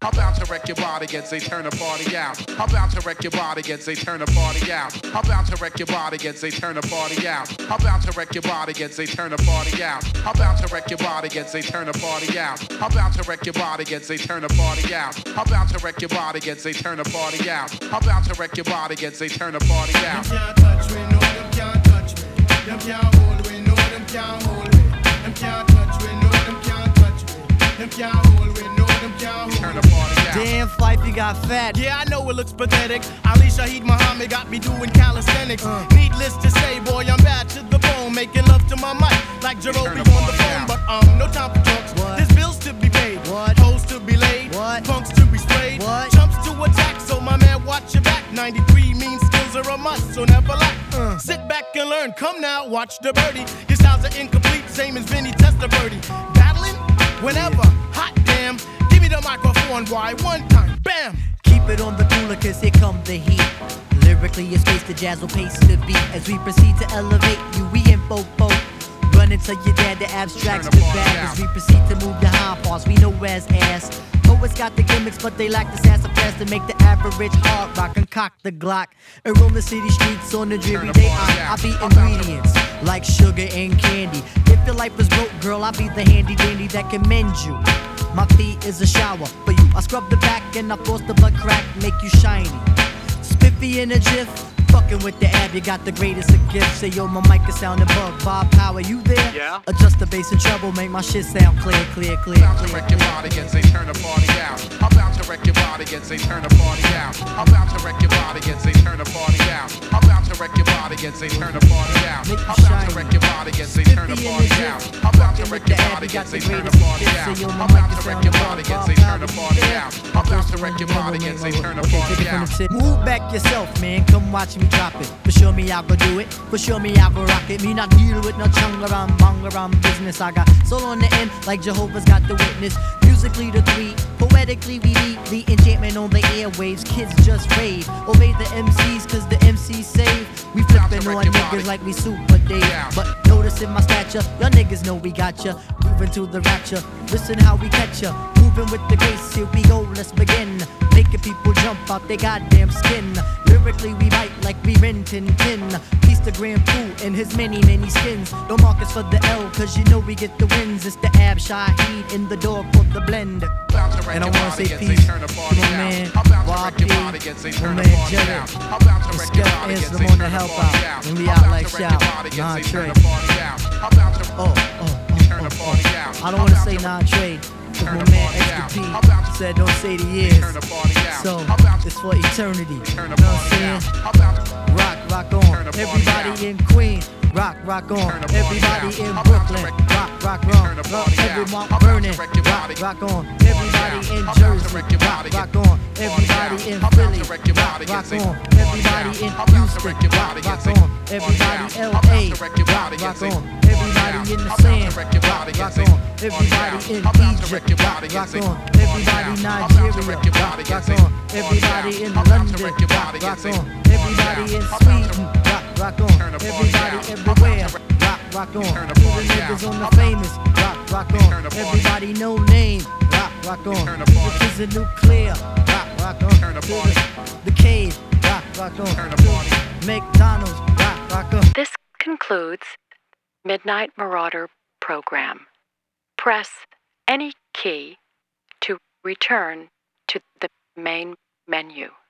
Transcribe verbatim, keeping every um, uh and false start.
I'm about to wreck your body and say turn the party out. I'm about to wreck your body and say turn the party out. I'm about to wreck your body and say turn the party out. I'm about to wreck your body and say turn the party out. I'm about to wreck your body and say turn the party out. I'm about to wreck your body and say turn the party out. I'm about to wreck your body and say turn the party out. I'm about to wreck your body and say turn the party out. Them can't touch me, no, them can't touch me. Them can't hold me, no, them can't hold me. Them can't touch me, no, them can't touch me. Them can't hold me, no, them can't hold me. Damn, Fife, you got fat. Yeah, I know it looks pathetic. Ali Shaheed Muhammad got me doing calisthenics. Uh. Needless to say, boy, I'm bad to the bone, making love to my mic like Jerobi on the phone. But um, no time for jokes. What? There's bills to be paid, What? hoes to be laid, What? punks to be sprayed, What? chumps to attack. So my man, watch your back. ninety-three mean skills are a must, so never lack. Uh. Sit back and learn. Come now, watch the birdie. Your styles are incomplete, same as Vinny Testaverde. Battling whenever, hot damn. Give me the microphone, why? One time, bam. Keep it on the cooler, cause here come the heat. Lyrically, it's space the jazz will pace the beat. As we proceed to elevate you, we in fofo. Run into your dad, the abstracts the bag. As we proceed to move your hind parts, we know as ass. Poets got the gimmicks, but they lack the sassafras to make the average hard rock and cock the Glock. And roam the city streets on a dreary day. I, I be ingredients like sugar and candy. If your life is broke, girl, I be the handy dandy that can mend you. My feet is a shower for you. I scrub the back and I force the butt crack, make you shiny. Spiffy in a jiff, fucking with the ab, you got the greatest of gifts. Say yo, my mic is sounding bug. Bob Power, you there? Yeah. Adjust the bass and treble, make my shit sound clear, clear, clear. I'm about to wreck your body and say turn the party out. I'm about to wreck your body and say turn the party out. I'm about to wreck your body and say turn the party out. I'm about to wreck your body and say turn the party out. I'm about to wreck your body and say turn the party out. I'm about to wreck your body and say turn the party out. I'm about to wreck your body and say turn the party out. I'm about to wreck your body and say turn the party out. Move back yourself, man, come watch me drop it. For sure me I go do it, for sure me I go rock it. Me not deal with no chungaram, bangaram business. I got soul on the end like Jehovah's got the witness. Musically the three, poetically we beat the enchantment on the airwaves. Kids just rave, obey the M Cs cause the M Cs save. We flippin' on niggas like we Super Dave. But noticing my stature, y'all niggas know we got ya. Moving to the rapture, listen how we catch ya. Moving with the grace, here we go, let's begin. Making people jump out their goddamn skin. Lyrically we bite like we Rin Tin Tin. Piece the Grand Poo in his many, many skins. Don't mark us for the L, cause you know we get the wins. It's the Ab Shaheed in the door for the blend. And I wanna say peace to my man Y P, my man Jared, and Skell Ansel on the help out. And we out like shout, Nah Trey. Oh, oh, oh, oh. I don't wanna say Nah Trey, cause my man X P said don't say the years. So, it's for eternity. You know what I'm saying? Rock, rock on. Everybody in Queens. Rock, rock on. Everybody in Brooklyn. Rock, rock on. Everyone burning. Rock, rock on. Everybody in Jersey. Rock, rock on. Everybody in Philly. Rock, rock on. Everybody in Houston. Rock, rock on. Everybody L A. Rock, rock on. Everybody in the sand. Rock, rock on. Everybody in Egypt. Rock, rock on. Everybody Nigeria. Rock, rock on. Everybody in London. Rock, rock on. Everybody in Sweden. Rock, rock on. Everybody everywhere. Rock, rock on. To the niggas on the famous. Rock, rock on. Everybody no name. Rock, rock on. To the kids of Nuclear. Rock, rock on. To the, the cave. Rock, rock on. To McDonald's. Rock, rock on. This concludes Midnight Marauder program. Press any key to return to the main menu.